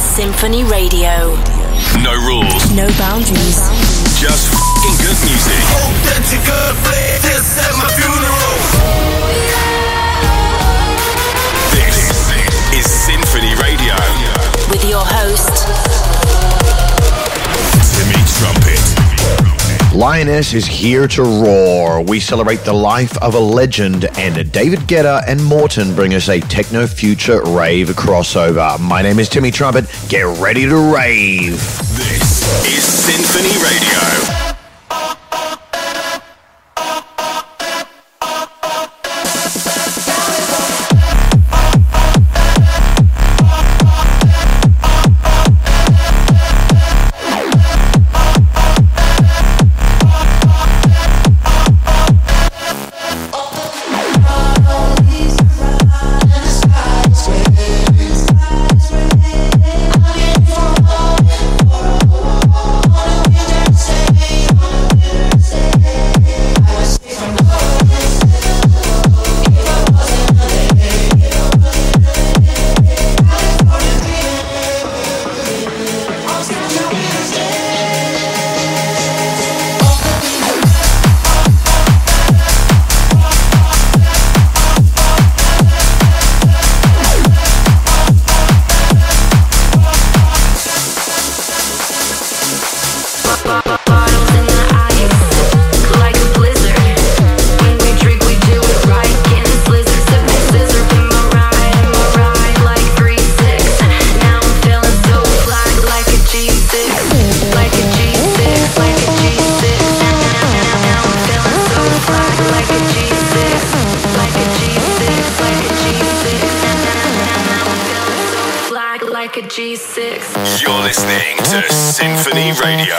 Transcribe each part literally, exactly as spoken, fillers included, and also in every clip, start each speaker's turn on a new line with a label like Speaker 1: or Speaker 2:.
Speaker 1: Symphony Radio.
Speaker 2: No rules.
Speaker 1: No boundaries.
Speaker 2: Just f***ing good music.
Speaker 3: Hope that you're good, please. This at my funeral.
Speaker 2: This is Symphony Radio.
Speaker 1: With your host,
Speaker 2: Timmy Trumpet.
Speaker 4: Lioness is here to roar. We celebrate the life of a legend, and David Guetta and Morten bring us a techno future rave crossover. My name is Timmy Trumpet. Get ready to rave.
Speaker 2: This is Symphony Radio. You're listening to Symphony Radio.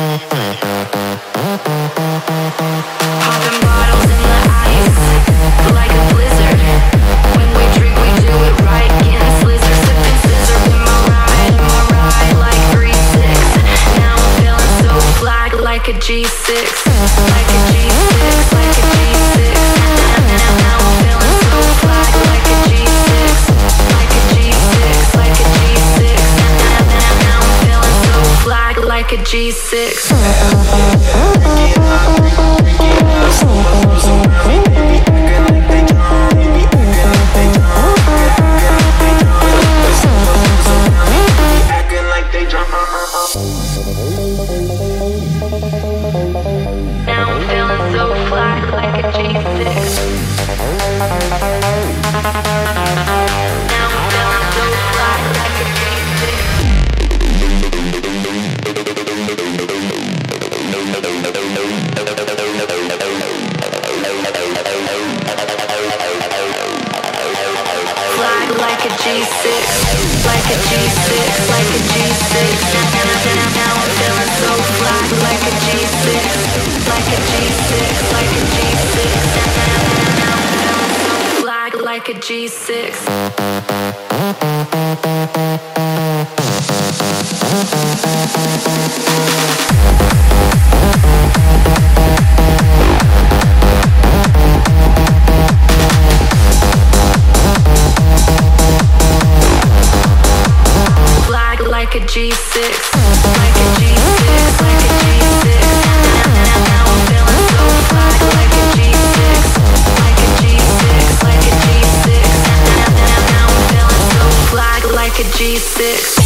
Speaker 5: Popping bottles in the ice, like a blizzard. When we drink, we do it right. Getting slizzard, sipping scissor in my ride, my ride like three six. Now I'm feeling so fly, like a G six, like a G six, like a G six. Now I'm feeling so fly, like a G six, like a G six, like a G six. Now I'm feeling so fly, like a G six. G six. Flag like a G six, like a G six, like a G six. Now I'm feeling so flag like a G six, like a G six, like a G six. Now I'm feeling so flag like a G six.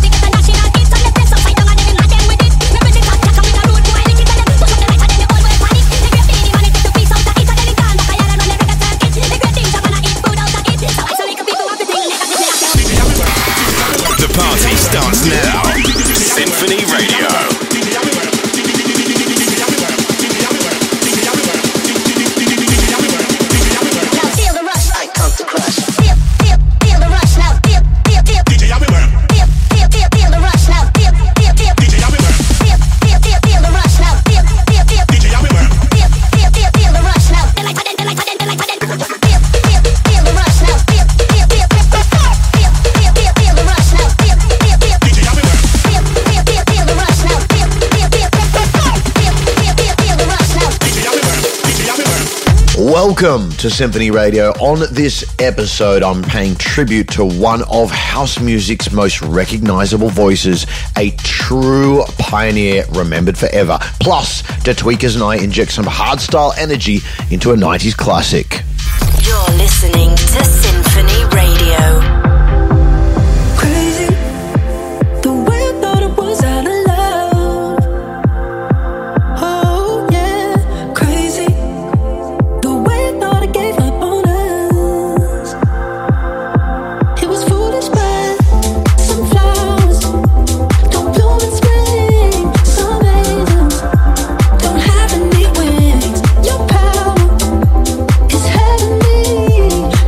Speaker 2: The party starts now. Symphony Radio.
Speaker 5: Feel the rush now.
Speaker 4: Welcome to Symphony Radio. On this episode, I'm paying tribute to one of house music's most recognizable voices, a true pioneer remembered forever. Plus, the Tweakers and I inject some hardstyle energy into a nineties classic.
Speaker 1: You're listening to Symphony Radio.
Speaker 6: Your power is heavenly.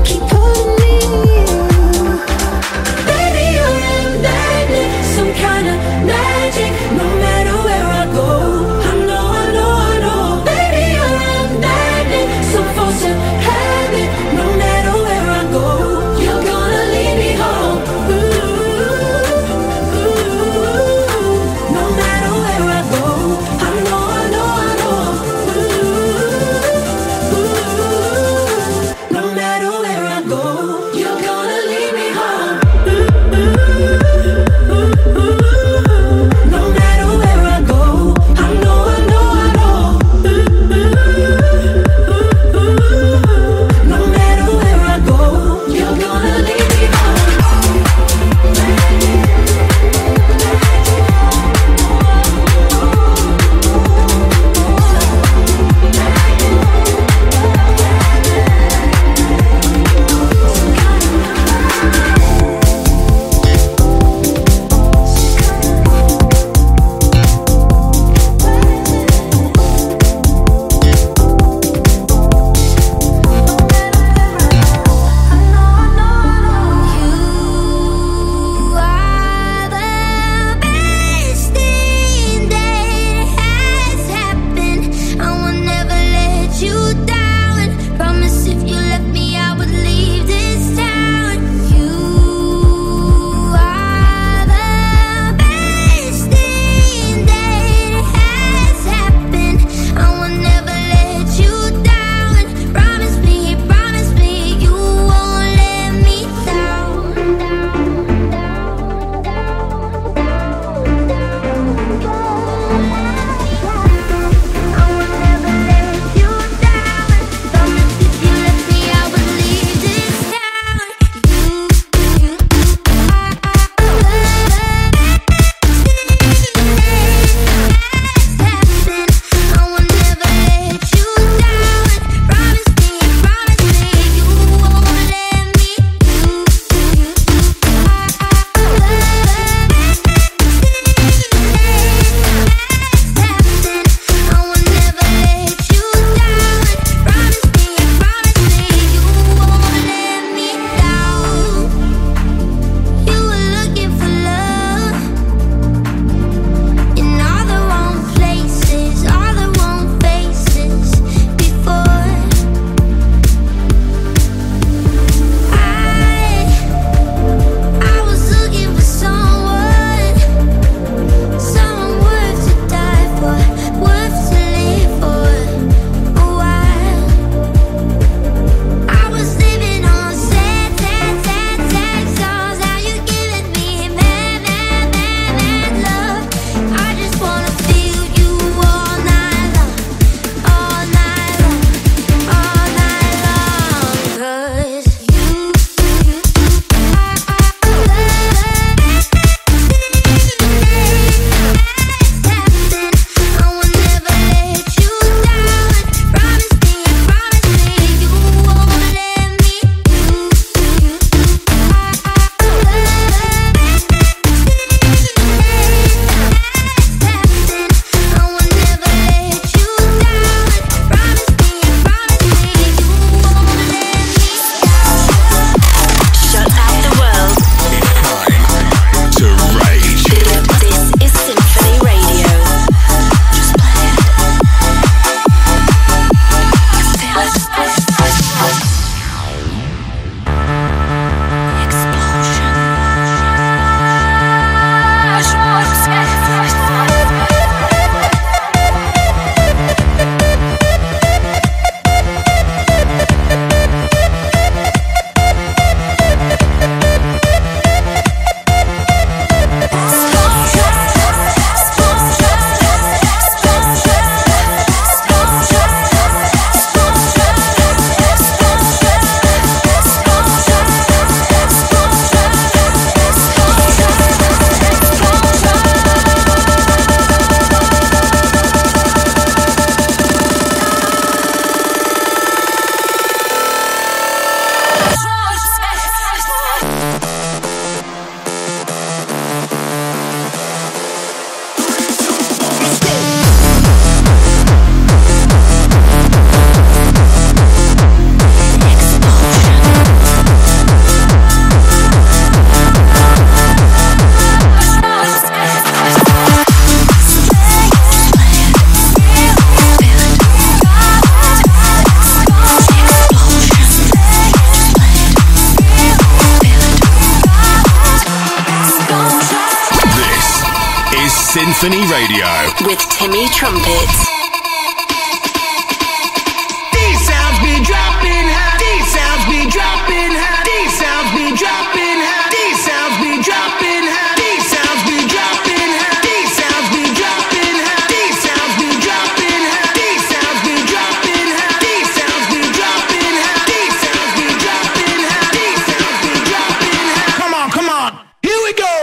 Speaker 2: Symphony Radio.
Speaker 1: With Timmy Trumpet.
Speaker 3: These sounds be dropping high. These sounds be dropping high. These sounds be dropping high. These sounds be dropping high. These sounds be dropping high. These sounds be dropping high. These sounds be dropping high. These sounds be dropping high. These sounds be dropping high. These sounds be dropping high. These sounds be dropping high. Come on, come on. Here we go.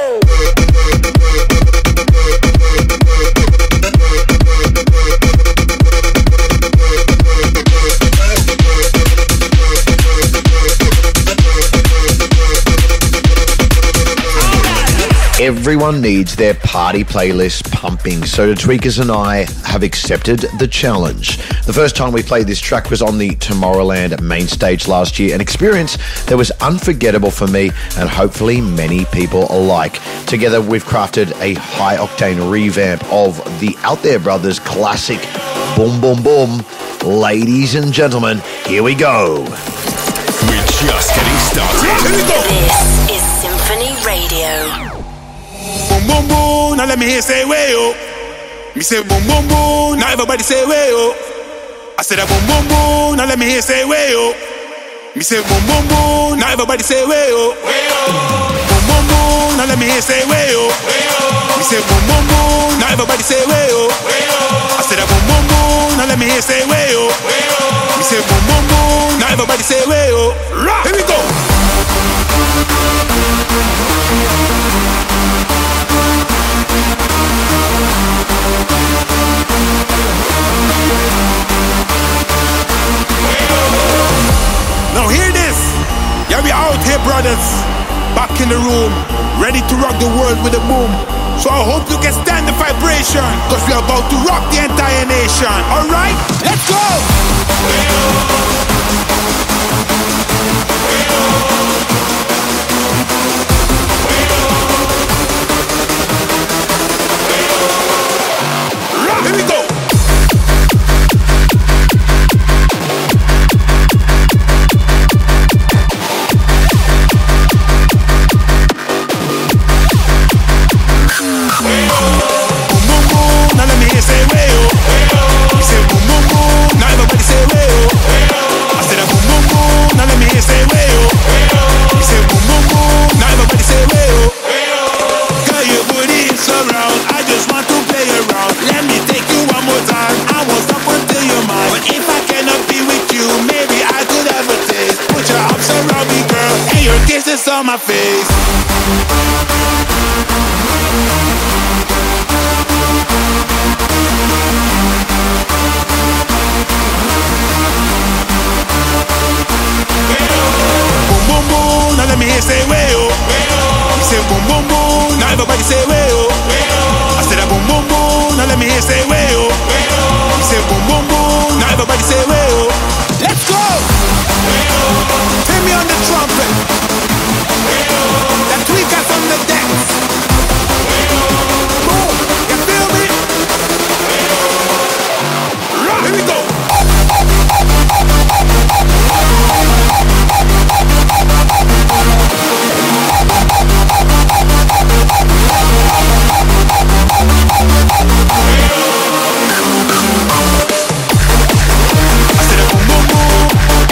Speaker 4: Everyone needs their party playlist pumping, so the Tweakers and I have accepted the challenge. The first time we played this track was on the Tomorrowland main stage last year, an experience that was unforgettable for me and hopefully many people alike. Together we've crafted a high-octane revamp of the Out There Brothers classic Boom Boom Boom. Ladies and gentlemen, here we go.
Speaker 2: We're just getting started.
Speaker 3: Here we go.
Speaker 1: This is Symphony Radio.
Speaker 3: Boom, boom, boom, now let me hear say way, oh. Me say boom, boom, boom, now everybody say way, oh. I said that boom, boom, boom, now let me hear say way, oh. Me say boom, boom, boom, now everybody say way, oh. Boom, boom, boom, now let me hear say way, oh. Me say boom, boom, boom, now everybody say way, oh. I said that boom, boom, boom, now let me hear say way, oh. Me say boom, boom, boom, now everybody say way, oh. Here we go. Now hear this. Yeah, we out here, brothers. Back in the room, ready to rock the world with a boom. So I hope you can stand the vibration, cause we are about to rock the entire nation. Alright, let's go! Here we go! On my face. Boom boom boom, now let me hear say way oh. You say boom boom boom, now everybody say way oh. I said that boom boom boom, now let me hear say way oh. You say boom boom boom, now everybody say way oh. Let's go. Take me on the trumpet. That tweakers on the decks. Boom, you feel me? Here we go. I said a boom boom boom.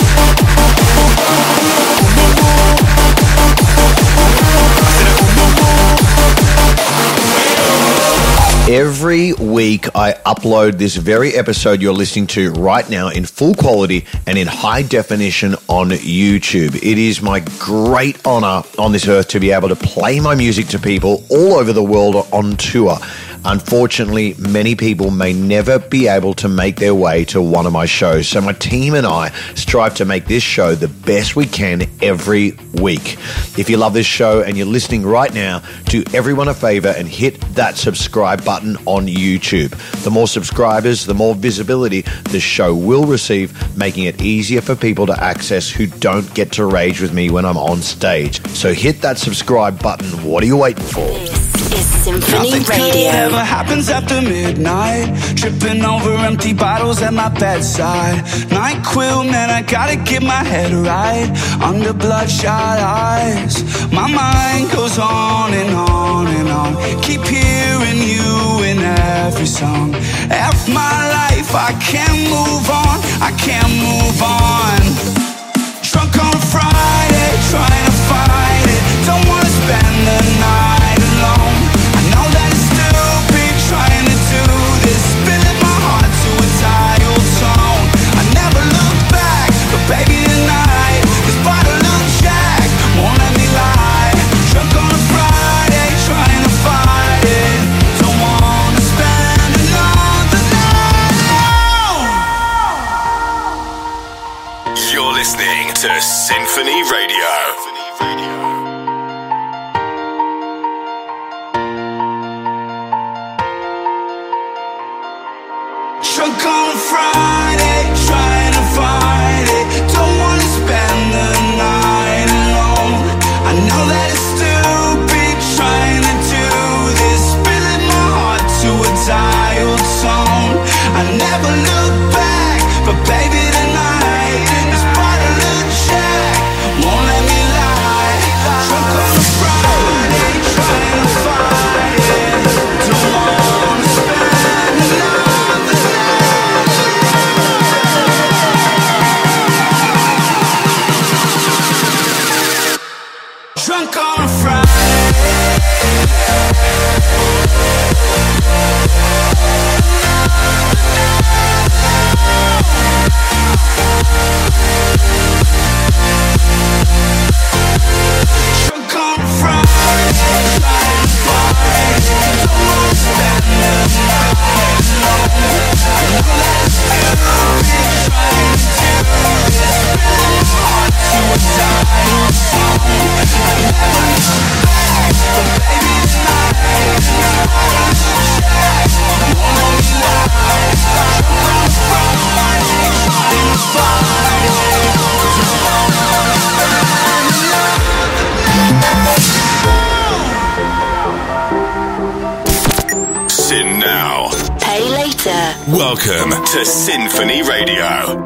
Speaker 4: Every week I upload this very episode you're listening to right now in full quality and in high definition on YouTube. It is my great honor on this earth to be able to play my music to people all over the world on tour. Unfortunately, many people may never be able to make their way to one of my shows, so my team and I strive to make this show the best we can every week. If you love this show and you're listening right now, do everyone a favor and hit that subscribe button on YouTube. The more subscribers, the more visibility the show will receive, making it easier for people to access who don't get to rage with me when I'm on stage. So hit that subscribe button. What are you waiting for?
Speaker 1: This is Symphony
Speaker 6: Nothing
Speaker 1: Radio.
Speaker 6: good ever happens after midnight. Tripping over empty bottles at my bedside. NyQuil, man, I gotta get my head right. Under bloodshot eyes, my mind goes on and on and on. Keep hearing you
Speaker 2: Symphony Radio.
Speaker 6: Drunk on a Friday, trying to fight it. Don't wanna spend the night alone. I know that it's stupid trying to do this, spilling my heart to a dialed tone. I never look back, but baby tonight, this bottle of Jack won't let me lie. Drunk on a Friday, trying to fight it. Don't wanna spend another night. Drunk on a Friday. Drunk on a Friday, trying to fight it. Don't wanna spend the night alone. I know that it's stupid trying to do this, spilling my heart to a dial tone. I never look back, but baby tonight, this bottle of Jack won't let me lie. Drunk on a Friday, trying to fight it. Don't wanna spend
Speaker 2: Sin now.
Speaker 1: Pay later.
Speaker 2: Welcome to Symphony Radio.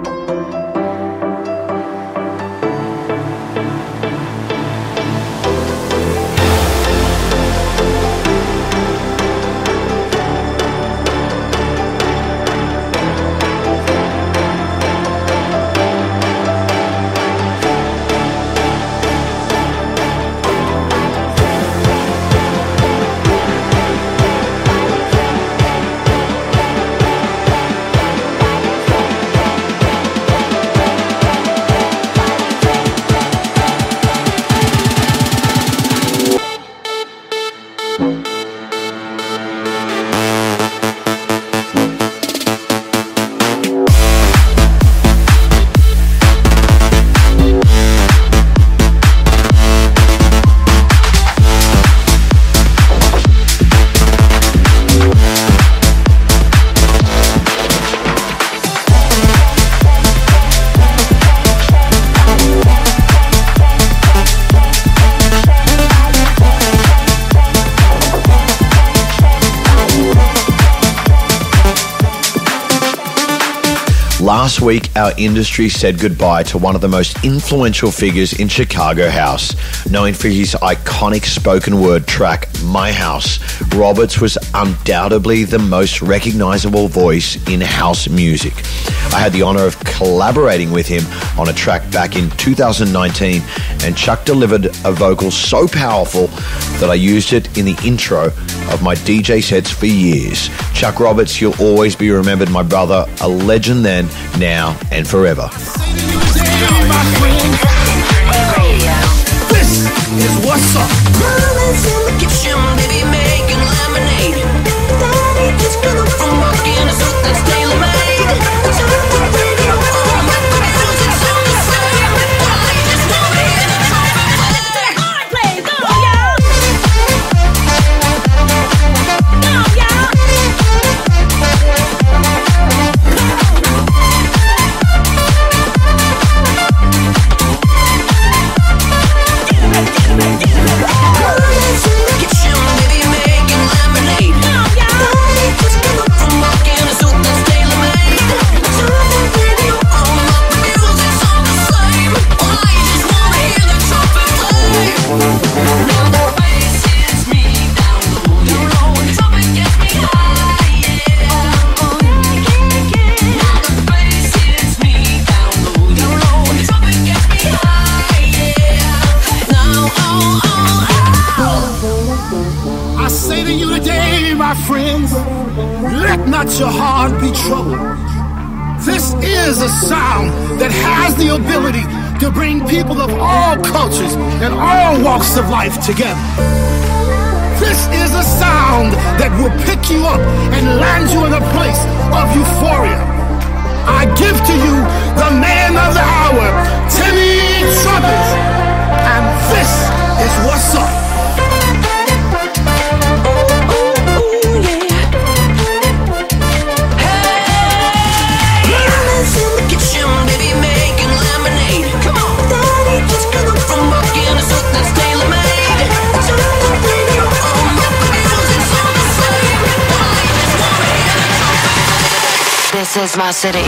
Speaker 4: Last week, our industry said goodbye to one of the most influential figures in Chicago house. Known for his iconic spoken word track, My House, Roberts was undoubtedly the most recognizable voice in house music. I had the honor of collaborating with him on a track back in two thousand nineteen, and Chuck delivered a vocal so powerful that I used it in the intro of my D J sets for years. Chuck Roberts, you'll always be remembered, my brother, a legend then, now, and forever.
Speaker 7: This is what's up. Mama's in the kitchen, baby, making lemonade. Daddy just got up from work in a suit that's tailor-made. Turn the radio on, the music's on the same. I just wanna hear the trumpet play. I play, go, y'all. Go, y'all.
Speaker 8: Friends, let not your heart be troubled. This is a sound that has the ability to bring people of all cultures and all walks of life together. This is a sound that will pick you up and land you in a place of euphoria. I give to you the man of the hour, Timmy eight Southerners, and this is what's up.
Speaker 5: This is my city.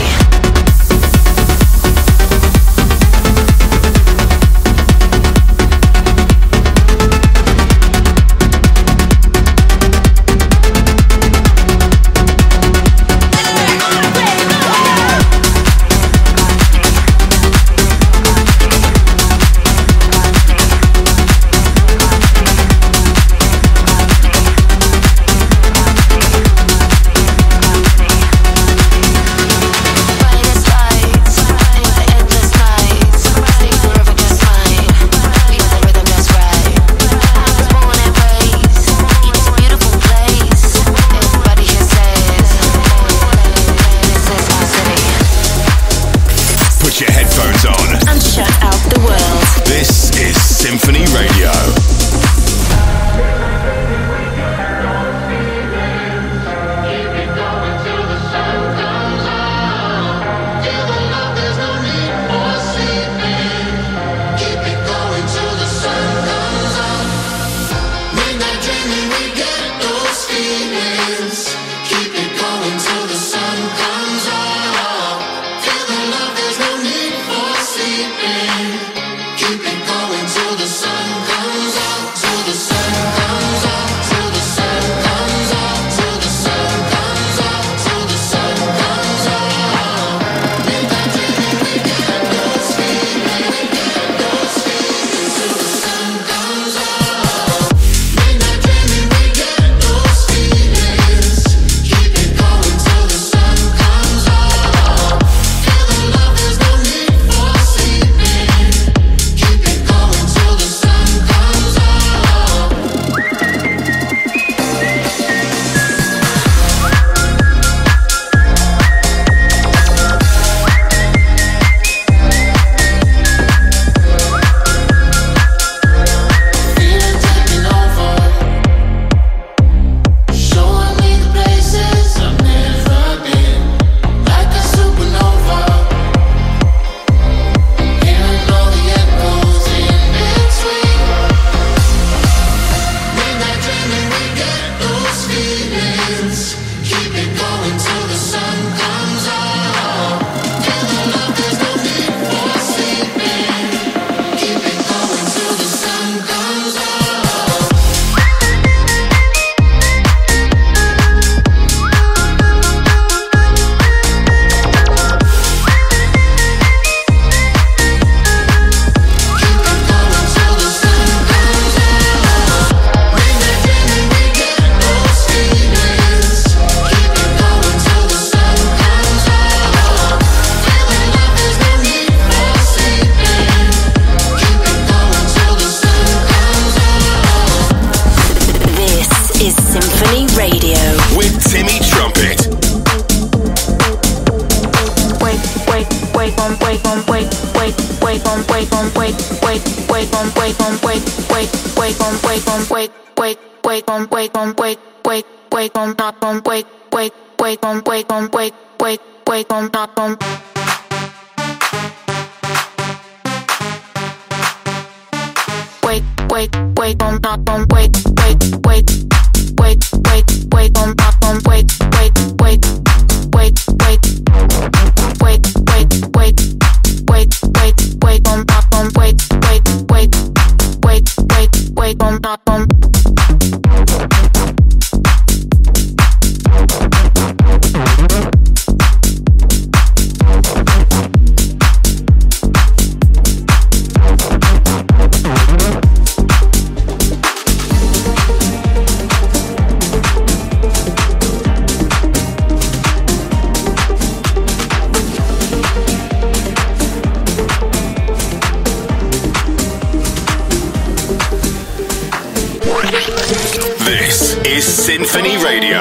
Speaker 2: Symphony Radio.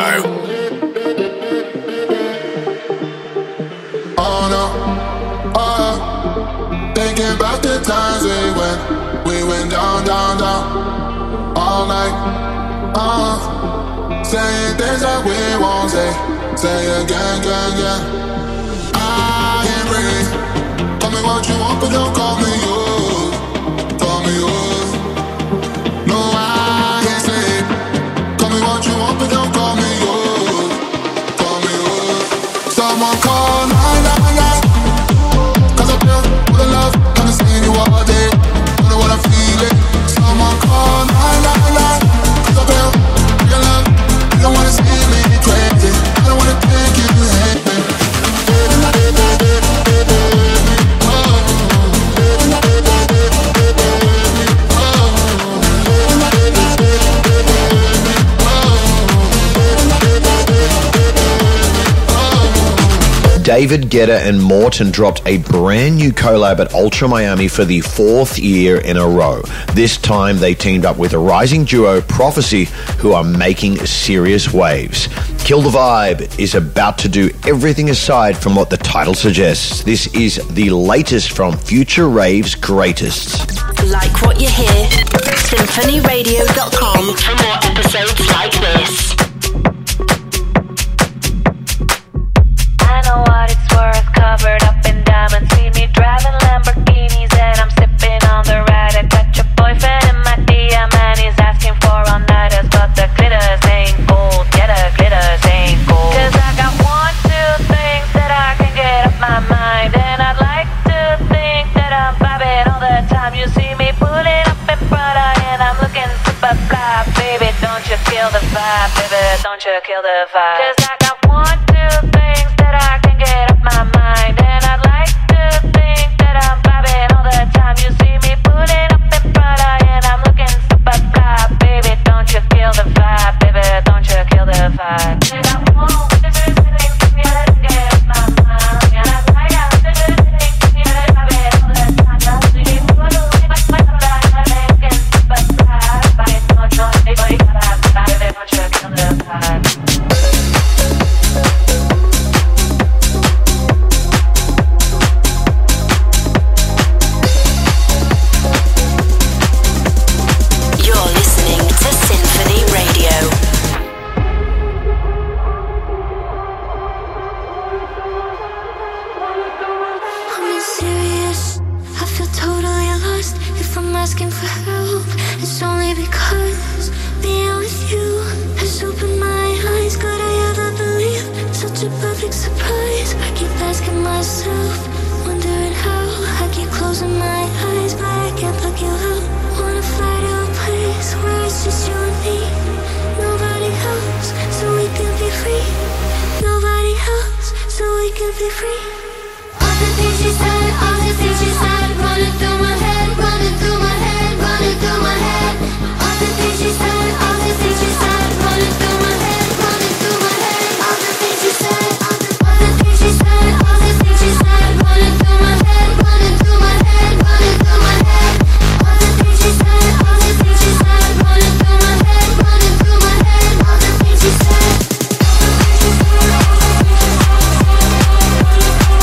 Speaker 9: Oh no, oh, think Thinking about the times we went, we went down, down, down, all night. Uh, saying things that we won't say, say again, again, again. I can't breathe. Tell me what you want, but don't call me yours. Call me yours. No, I can't sleep. Tell me what you want, but don't call me yours. Call me yours. Someone call nine nine nine. Cause I feel all the love, haven't seen you all day. Don't know what I'm feeling. Someone call nine nine nine. Cause I feel your love, you don't wanna see me crazy. I don't wanna think you hate me.
Speaker 4: David Guetta and Morten dropped a brand new collab at Ultra Miami for the fourth year in a row. This time they teamed up with a rising duo, Prophecy, who are making serious waves. Kill the Vibe is about to do everything aside from what the title suggests. This is the latest from Future Rave's greatest.
Speaker 1: Like what you hear? symphony radio dot com for more episodes like this.
Speaker 5: I know what it's worth, covered up in diamonds. See me driving Lamborghinis and I'm sipping on the ride. I got your boyfriend in my D M and he's asking for all-nighters, but the glitters ain't gold. Yeah, the glitters ain't gold. Cause I got one, two things that I can get up my mind, and I'd like to think that I'm vibing all the time. You see me pulling up in Prada and I'm looking super fly. Baby, don't you kill the vibe, baby, don't you kill the vibe. Cause I got one, two things that I can get up my mind, and I'd like to think that I'm vibing all the time. You see me putting up in Prada and I'm looking super fly. Baby, don't you kill the vibe, baby, don't you kill the vibe. I got one, two things that I can get up my mind, and I'd like to think that I'm vibing all the time. You see me putting up in Prada and I'm looking super fly. Baby, don't you kill the vibe, baby, don't you kill the vibe.
Speaker 10: Asking for help, it's only because being with you has opened my eyes. Could I ever believe such a perfect surprise? I keep asking myself, wondering how. I keep closing my eyes, but I can't plug you out. Wanna fly to a place where it's just you and me, nobody else, so we can be free. Nobody else, so we can be free. All the things you said, all the things you said, running through my head, running through my head, running through my head. All the things you said, all the things you said, running through my head, running through my head. All the things you said, all the, all the things you said, all the things you said, running through my head, running through my head, running through my head. All the things you said, all the things you said, running through my head, running through my head. All the things you said, all the things you said, all the things you said.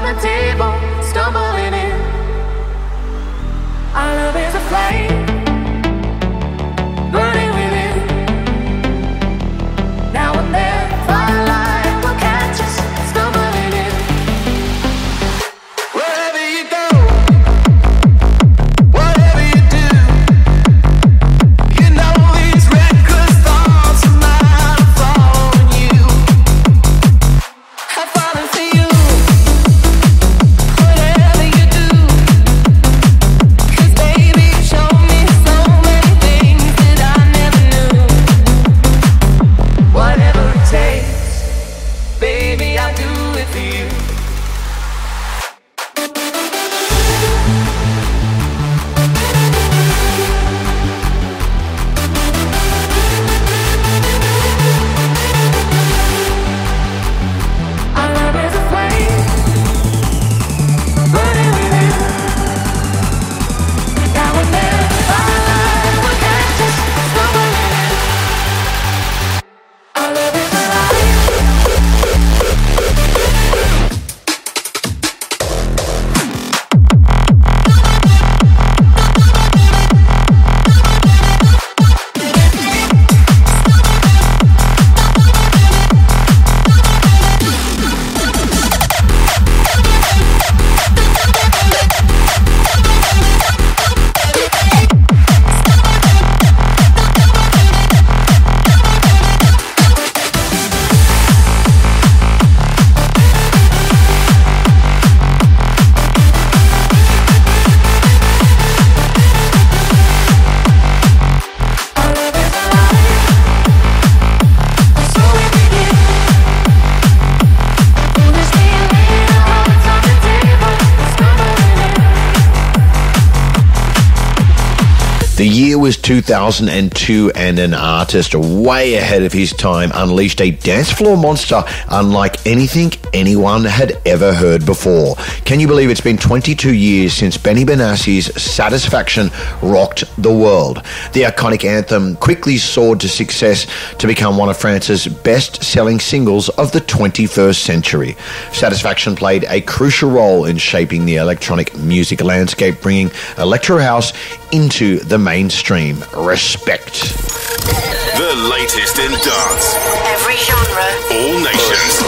Speaker 5: the table, stumbling in. Our love is a flame, burning within. Now and then, firelight will catch us, stumbling in. Wherever you go, whatever you do, you know these reckless thoughts of mine are following you. I'm falling for you. Whatever you do, 'cause baby, you show me so many things that I never knew. Whatever it takes, baby, I'll do it for you. Our love is a flame, burning within. Now and then, firelight will catch us, stumbling in. Our love is alive. Our love is alive. So we begin. Foolish feeling, our hearts on the table, stumbling in.
Speaker 4: The year was two thousand two, and an artist way ahead of his time unleashed a dance floor monster unlike anything anyone had ever heard before. Can you believe it's been twenty-two years since Benny Benassi's Satisfaction rocked the world? The iconic anthem quickly soared to success to become one of France's best-selling singles of the twenty-first century. Satisfaction played a crucial role in shaping the electronic music landscape, bringing electro house into the mainstream. Respect.
Speaker 2: The latest in dance.
Speaker 1: Every genre.
Speaker 2: All nations.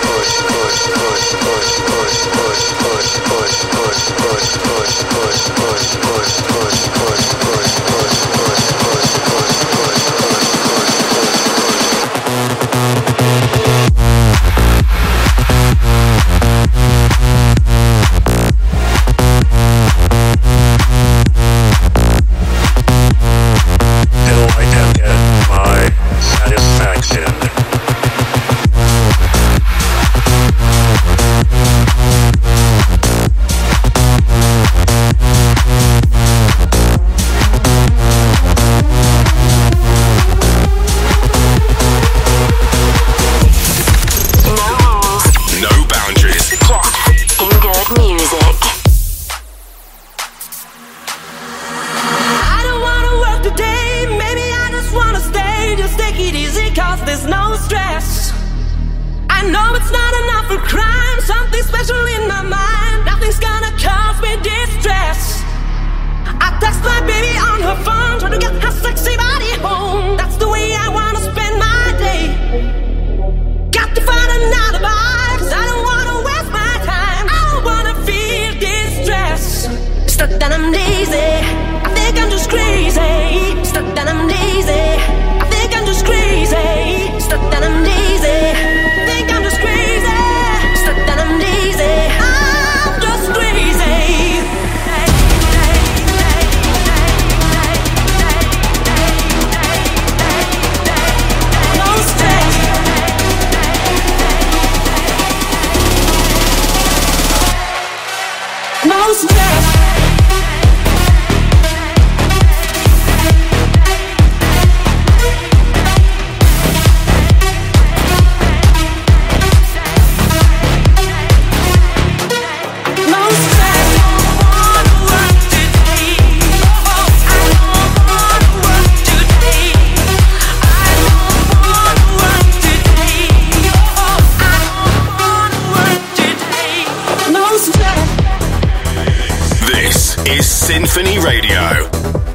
Speaker 11: Till I can get my satisfaction.
Speaker 5: Hey,
Speaker 2: Symphony Radio.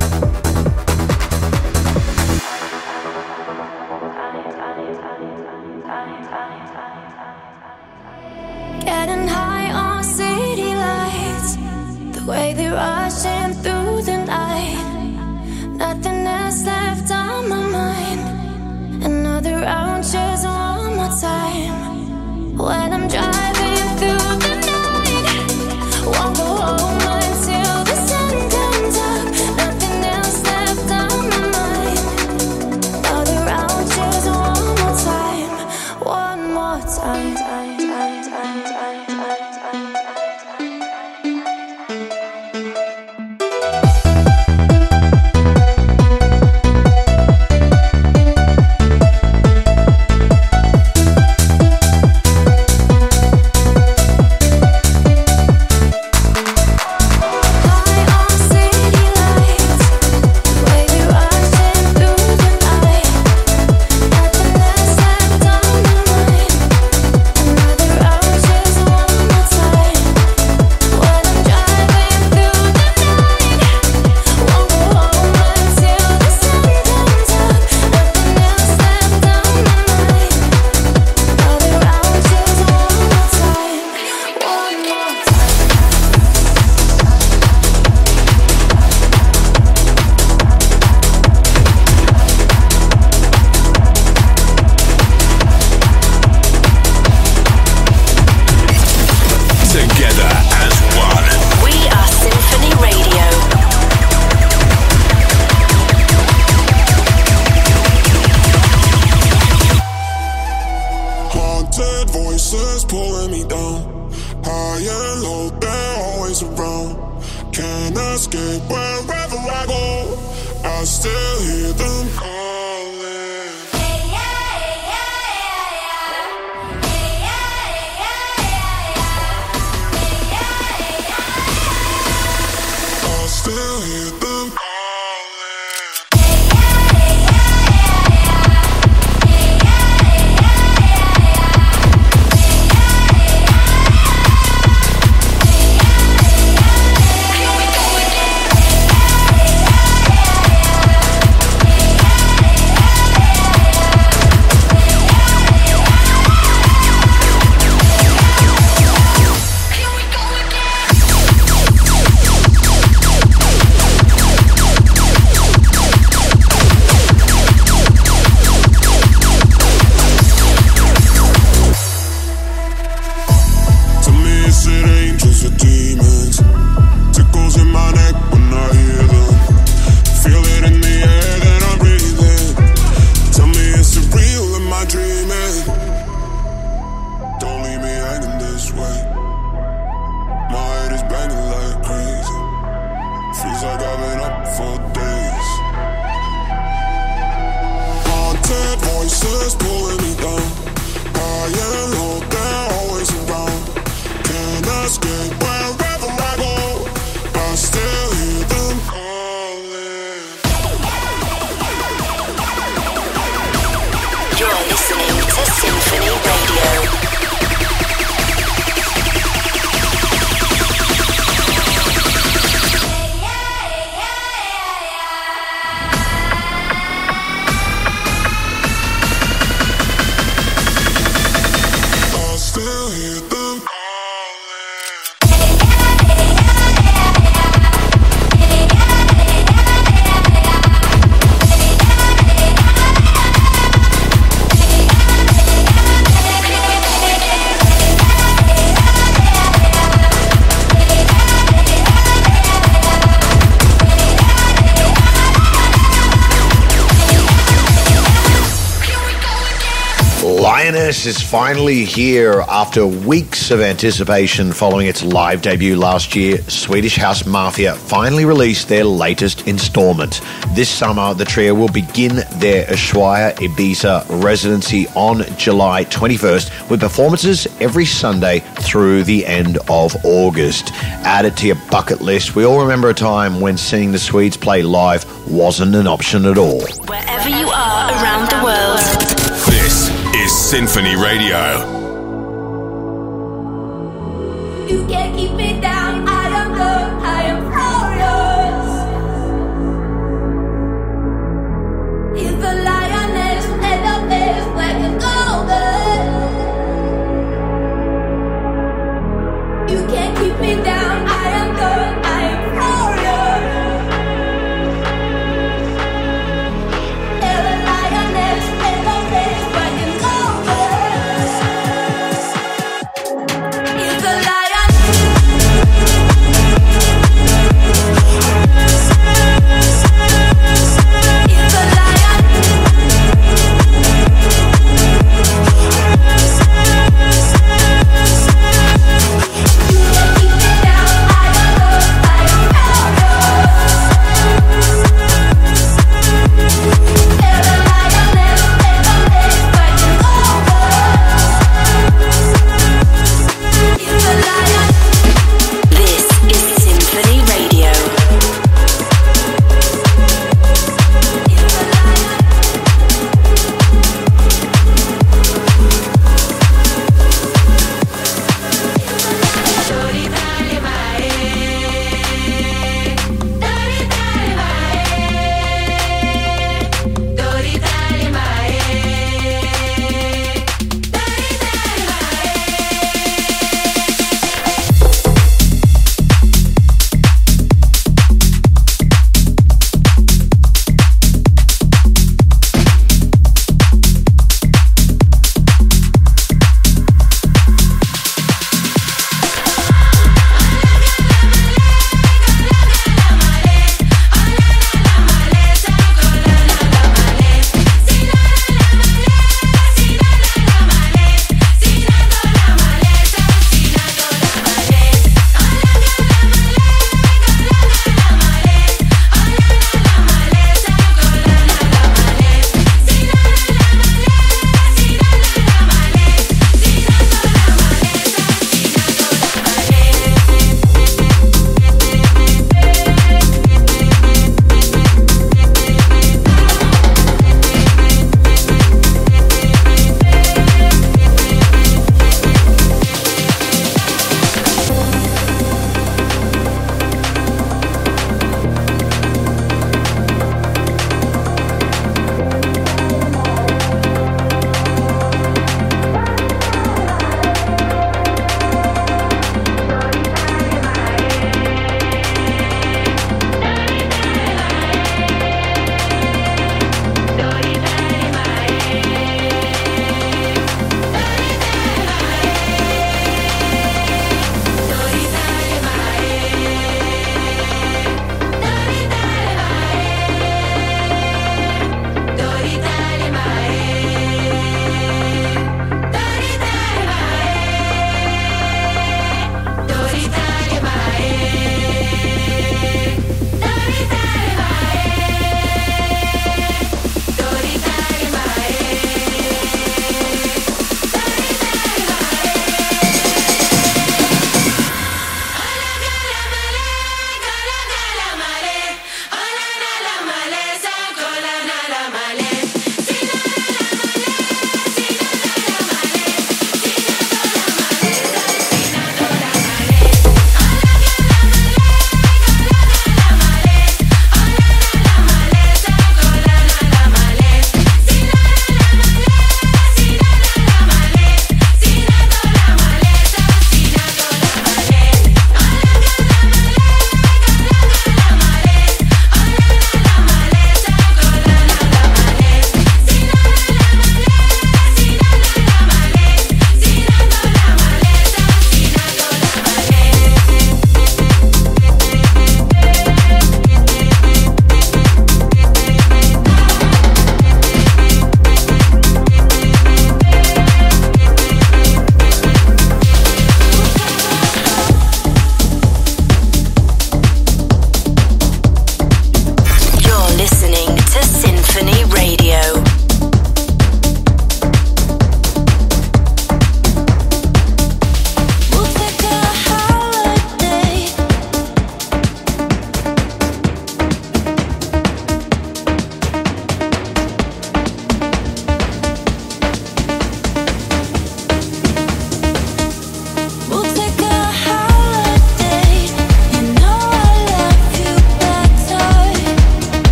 Speaker 10: Getting high on city lights, the way they're rushing through the night. Nothing else left on my mind. Another round, just one more time. When I'm driving through the night, won't go home until the sun comes up. Nothing else left on my mind. Another round, just one more time. One more time.
Speaker 4: Lioness is finally here after weeks of anticipation following its live debut last year. Swedish House Mafia finally released their latest installment. This summer, the trio will begin their Ushuaia Ibiza residency on July twenty-first with performances every Sunday through the end of August. Add it to your bucket list. We all remember a time when seeing the Swedes play live wasn't an option at all.
Speaker 1: Wherever you are around the world,
Speaker 2: this is Symphony Radio.
Speaker 10: You can't keep me down, I am low, I am furious.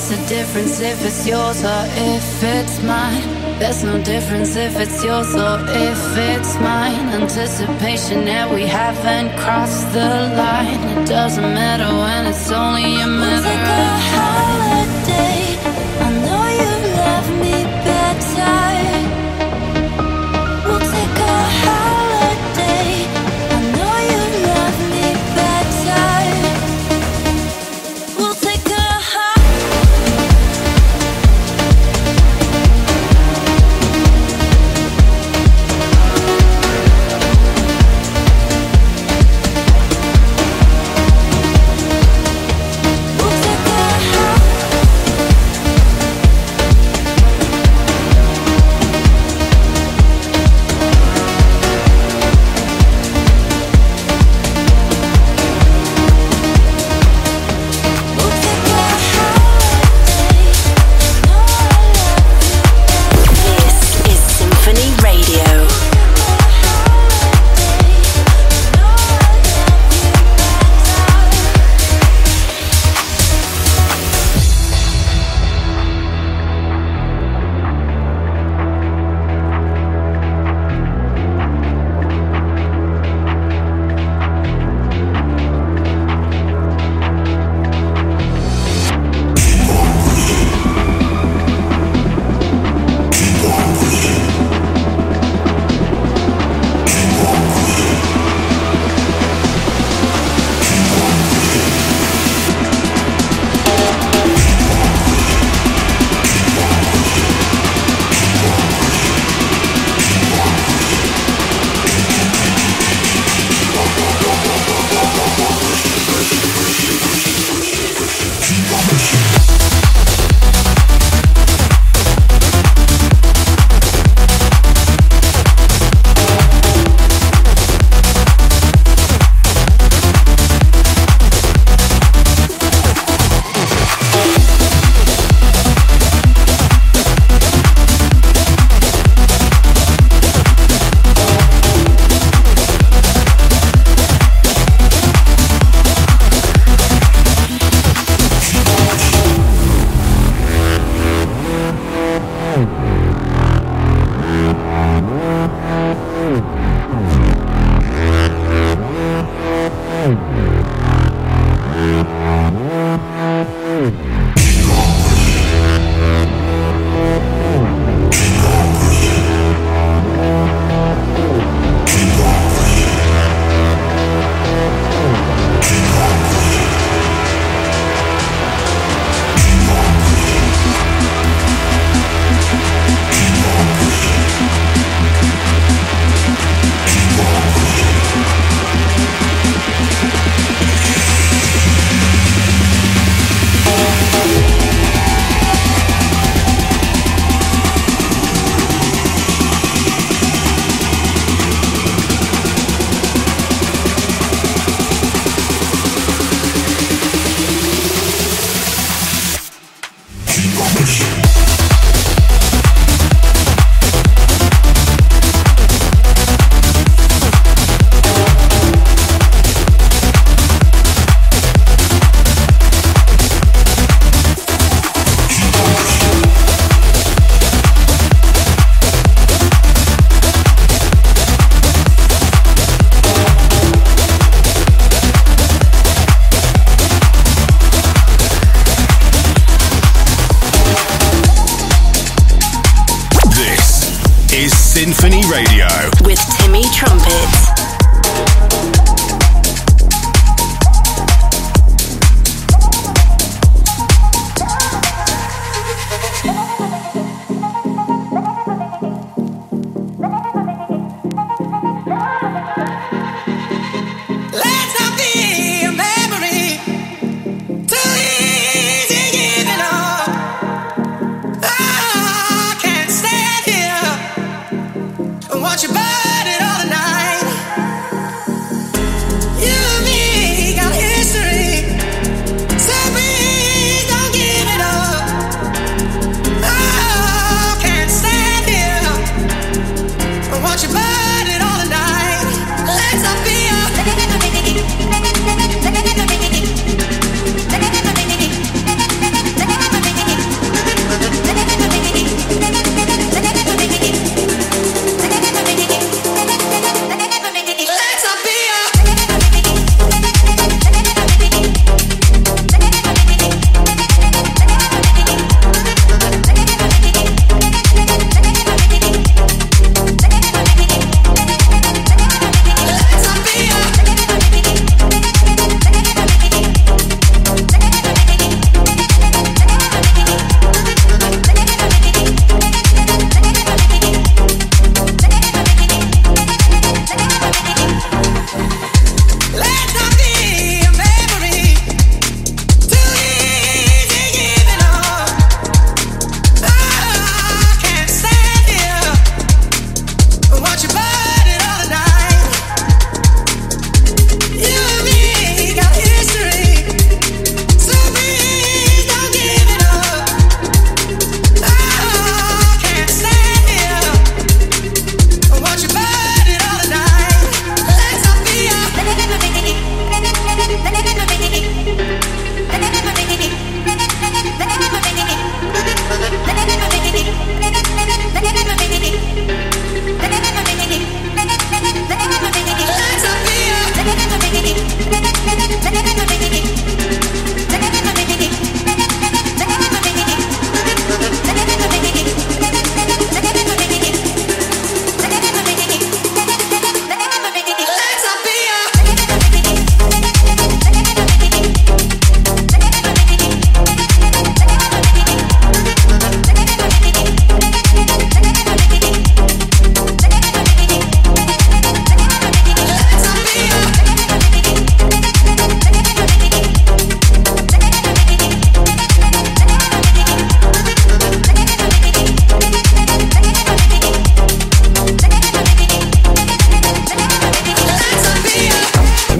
Speaker 5: What's the difference if it's yours or if it's mine? There's no difference if it's yours or if it's mine. Anticipation that we haven't crossed the line. It doesn't matter when it's only a matter
Speaker 10: We'll take a holiday. I know you love me better. We'll take a holiday. I know you love me better. We'll take a We'll take a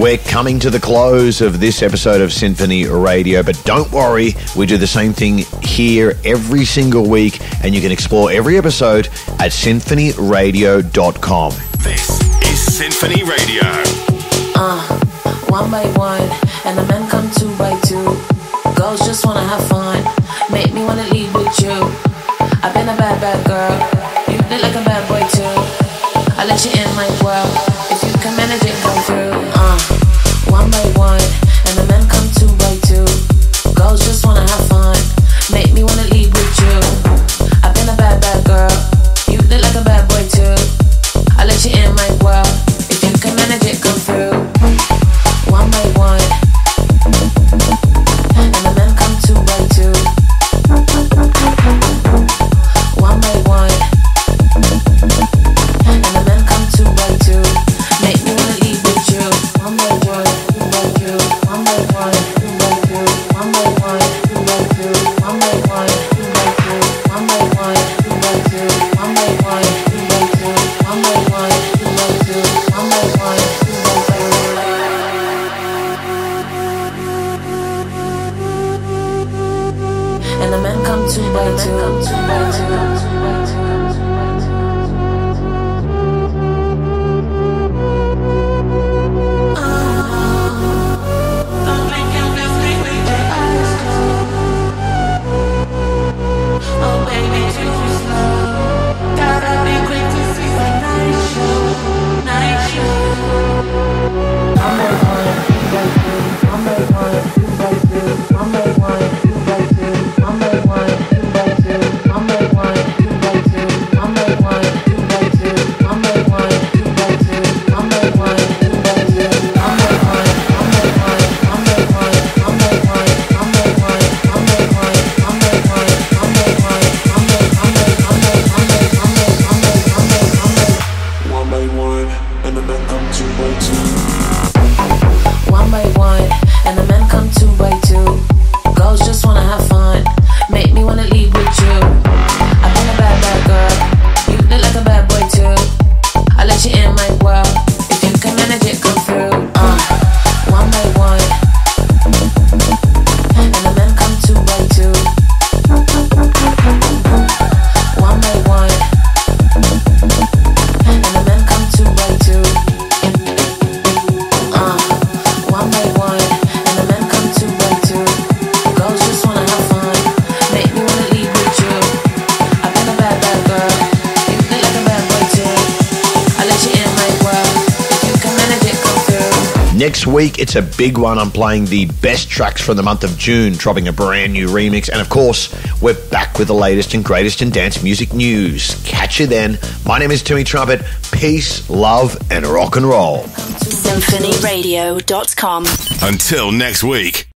Speaker 4: We're coming to the close of this episode of Symphony Radio, but don't worry, we do the same thing here every single week, and you can explore every episode at symphony radio dot com.
Speaker 2: This is Symphony Radio.
Speaker 5: Uh, one by one, and the men come two by two. Girls just wanna have fun, make me wanna leave with you. I've been a bad, bad girl, you look like a bad boy too. I let you in my world, if you can manage it, come through. Uh, one by one, and the men come two by two. Girls just wanna have fun, make me wanna leave with you. I've been a bad, bad girl, you look like a bad boy too. I let you in my world, if you can manage it, come through. One by one, and the men come two by two. One by one, and the men come two by two. Make me wanna leave with you. One by one, two by two. One by one, two by two. One by one, two by two. One by one, two by two. One by one, two by two. One by one, two by two. One by one, two by two. One by one, two by two. And the men come two by two, two by two, two by two. Don't make your mistake with your eyes closed. Oh baby, too slow. Gotta be quick to see the night show, night show. One by one, two by two. One by one, two by two. One by one, two by two. One by one, two by two. One by one, two by two. One by one, two by two. One by one, two by two. One by one, two by two. One by one, one by one, one by one, one by one, one by one, one by one, one by one, one by one, one by one by one by one by one by one by one by one by
Speaker 9: One by one, and the men come two by two.
Speaker 5: one by one, and the men come two by two. Girls just wanna have fun, make me wanna leave with you. I've been a bad, bad girl, you look like a bad boy too. I let you in my world, if you can manage it, come through. Uh, one by one, and the men come two by two. One by one, and the men come two by two. Uh, one by one, and the men come two by two. Girls just wanna have fun, make me wanna leave with you. I've been a bad, bad girl, you look like a bad boy too. I let you in my world, if you can manage it, come through.
Speaker 4: Next week, it's a big one. I'm playing the best tracks from the month of June, dropping a brand new remix. And of course, we're back with the latest and greatest in dance music news. Catch you then. My name is Timmy Trumpet. Peace, love, and rock and roll.
Speaker 1: symphony radio dot com.
Speaker 2: Until next week.